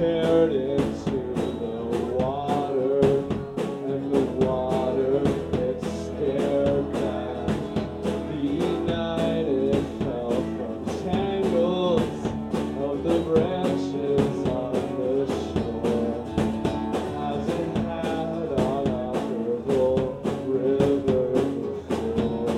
stared into the water, and the water, it stared back. The night it fell from tangles of the branches on the shore, as it had on Upperville River before.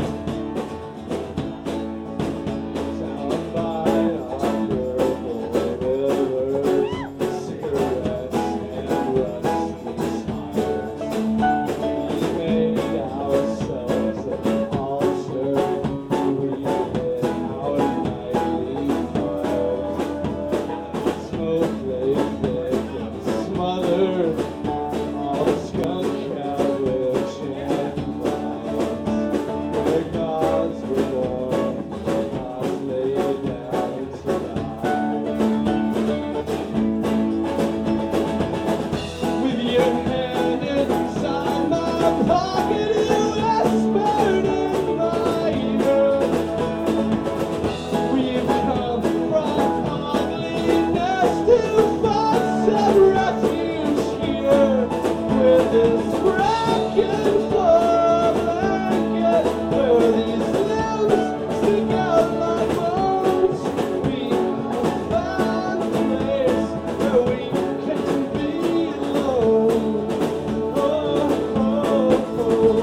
Down by Upperville rivers, cigarettes and rusty tires, we made ourselves an altar. We lit our nightly fires, and smoke lay thick and smothered all the skunk cabbage and vines, where gods were born, gods lay down to die. With your hand inside my pocket, you whispered in my ear, we've come from ugliness to find some refuge here. With this broken blanket, where these limbs stick out like bones, we have found a place where we can be alone. Oh, oh, oh.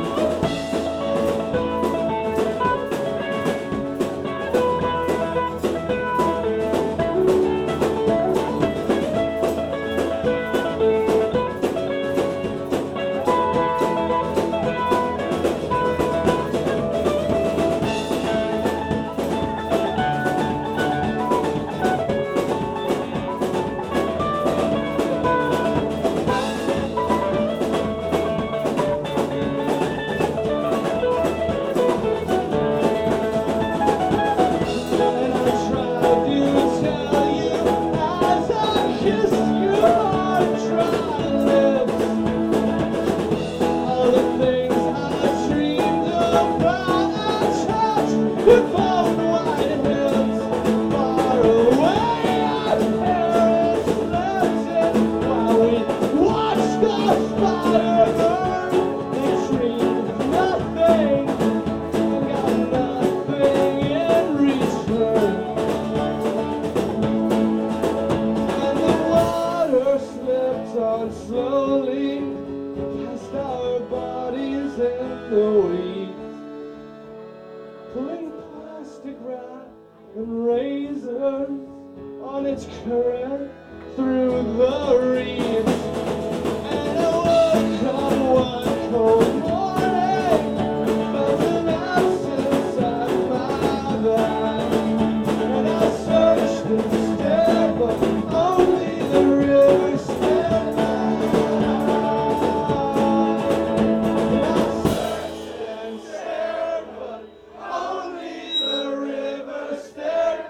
And I tried to tell you as I kissed your dry lips, all the things I dreamed about and touched with both white hips. Far away, our parents left it while we watched the fire burn. They dreamed nothing and got nothing in return. And the water slipped on slowly past our bodies in the weeds, pulling plastic wrap and razors on its current through the reeds. And I woke up one cold morning, felt an absence at my back, and I searched and stared, but only the river stared back. And I searched and stared, but only the river stared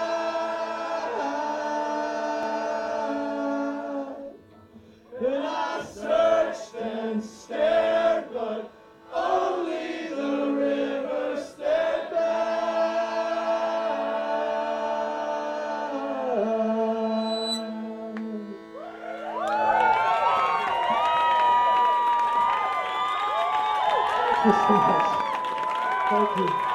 back. And I searched and stared, but only the river stared back. Thank you so much. Thank you.